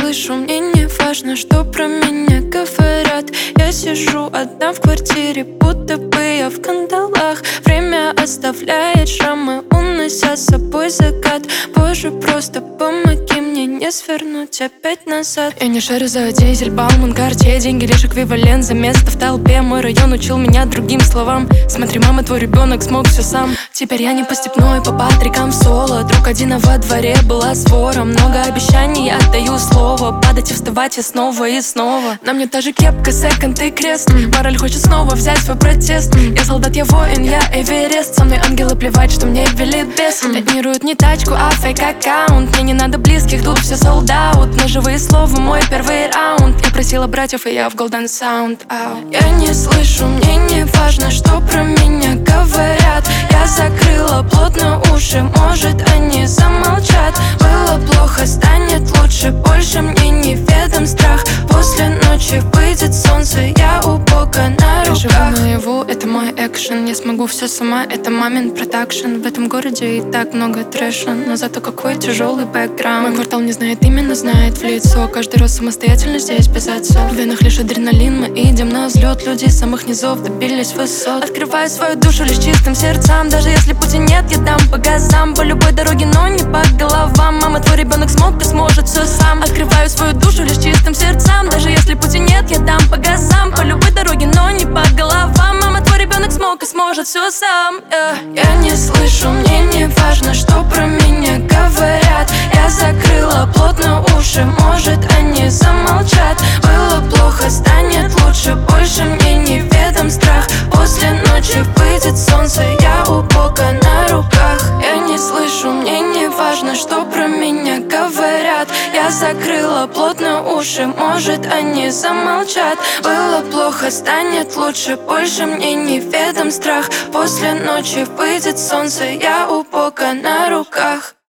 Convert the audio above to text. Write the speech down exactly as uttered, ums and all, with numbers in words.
слышу, мне не важно, что про меня говорят. Я сижу одна в квартире, будто бы я в кандалах. Время оставляет шрамы, унося с собой закат. Боже, просто помоги мне не свернуть опять назад. Я не шарю за дизель, Бауман, Картье. Деньги лишь эквивалент за место в толпе. Мой район учил меня другим словам. Смотри, мама, твой ребенок смог все сам. Теперь я не по степной, по патрикам соло. Друг один, а во дворе была свора. Много обещаний, отдаю слово. Падать и вставать и снова и снова. На мне та же кепка, секонд и крест. Мораль хочет снова взять свой протест. Я солдат, я воин, я Эверест. Со мной ангелы, плевать, что мне велит бес. Тонируют не тачку, а фейк-аккаунт. Мне не надо близких, тут все sold out. На живые слова мой первый раунд. Я просила братьев, и я в Golden Sound. Ау. Я не слышу, мне не важно, что про меня говорят. Я закрыла плотно уши, может они замолчат. Было плохо, станет лучше, больше мне неведом страх. После ночи выйдет солнце, я у Бога на руках. Я живу наяву, это мой экшен. Я смогу все сама, это мамин продакшн. В этом городе и так много трэша, но зато какой тяжелый бэкграунд. Мой квартал не знает именно, знает в лицо. Каждый раз самостоятельно здесь без отцов. В венах лишь адреналин, мы идем на взлет. Люди с самых низов добились высот. Открываю свою душу лишь чистым сердцам. Даже если пути нет, я дам по газам. По любой дороге, но не по головам. Мама, твой ребенок смог и сможет все сам. Открываю свою душу лишь чистым сердцам. Даже если пути нет, я дам по газам. По любой дороге, но не по головам. Мама, твой ребенок смог и сможет все сам. yeah. Я не слышу, мне не важно, что про меня говорят. Я закрыла плотно уши, может они замолчат. Было плохо, станет лучше, больше мне неведом страх. После ночи выйдет солнце, я у Бога на руках. Я не слышу, мне не важно, что про меня говорят. Я закрыла плотно уши, может они замолчат. Было плохо, станет лучше, больше мне неведом страх. После ночи выйдет солнце, я у Бога на руках.